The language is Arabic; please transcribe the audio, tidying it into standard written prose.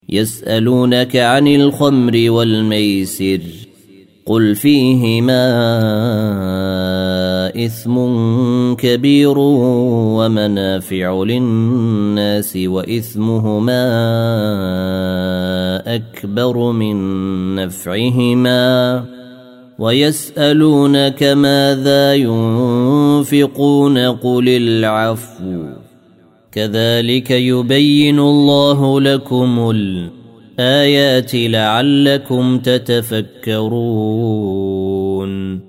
يسألونك عن الخمر والميسر قل فيهما إثم كبير ومنافع للناس وإثمهما أكبر من نفعهما ويسألونك ماذا ينفقون قل العفو كذلك يبين الله لكم الآيات لعلكم تتفكرون